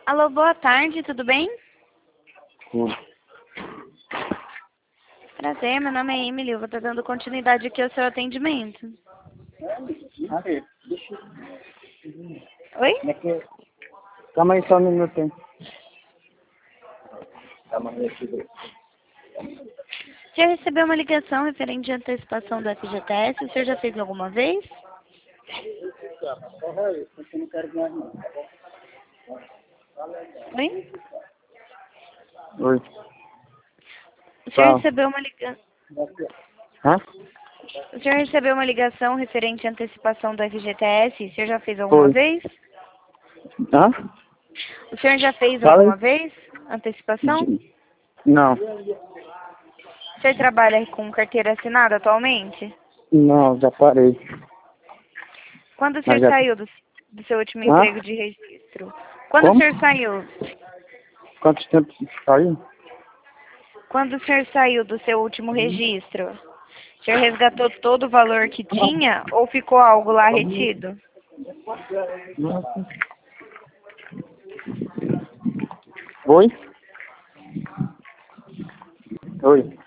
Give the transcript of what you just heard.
Alô, boa tarde, tudo bem? Tudo. Prazer, meu nome é Emily, eu vou estar dando continuidade aqui ao seu atendimento. Oi? Calma aí só um minuto, hein? Calma aí, Já recebeu uma ligação referente à antecipação da FGTS? O senhor já fez alguma vez? Oi? Oi. O senhor Fala. recebeu uma ligação... Hã? O senhor recebeu uma ligação referente à antecipação do FGTS? O senhor já fez alguma Foi. vez? Hã? O senhor já fez Fala alguma aí. vez antecipação? Não. O senhor trabalha com carteira assinada atualmente? Não, já parei. Quando o senhor Mas já... saiu do seu último Hã? emprego de registro? Quando o Como? senhor saiu? Quanto tempo saiu? Quando o senhor saiu do seu último registro? O senhor resgatou todo o valor que tinha ou ficou algo lá retido? Nossa. Oi? Oi.